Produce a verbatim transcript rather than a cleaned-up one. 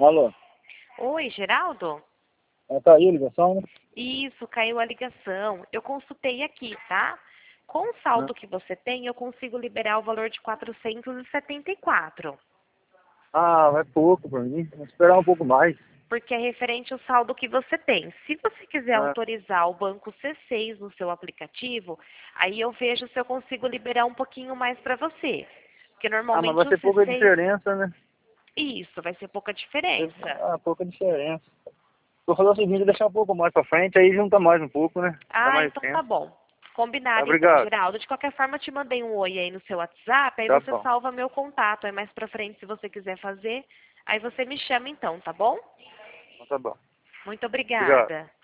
Alô? Oi, Geraldo? É, tá aí a ligação, né? Isso, caiu a ligação. Eu consultei aqui, tá? Com o saldo que você tem, eu consigo liberar o valor de quatrocentos e setenta e quatro. Ah, vai pouco pra mim. Vou esperar um pouco mais. Porque é referente ao saldo que você tem. Se você quiser Ah, autorizar o banco C seis no seu aplicativo, aí eu vejo se eu consigo liberar um pouquinho mais para você. Porque ah, mas vai normalmente o ter pouca C seis, diferença, né? isso, vai ser pouca diferença. Ah, pouca diferença. Vou fazer o seguinte, deixar um pouco mais pra frente, aí junta mais um pouco, né? Dá Ah, mais então tá tempo. bom. Tá, Combinado então, obrigado. Geraldo. De qualquer forma, eu te mandei um oi aí no seu WhatsApp, aí Tá você bom. salva meu contato. Aí mais pra frente, se você quiser fazer, aí você me chama então, tá bom? Então tá bom. Muito Obrigado. obrigada.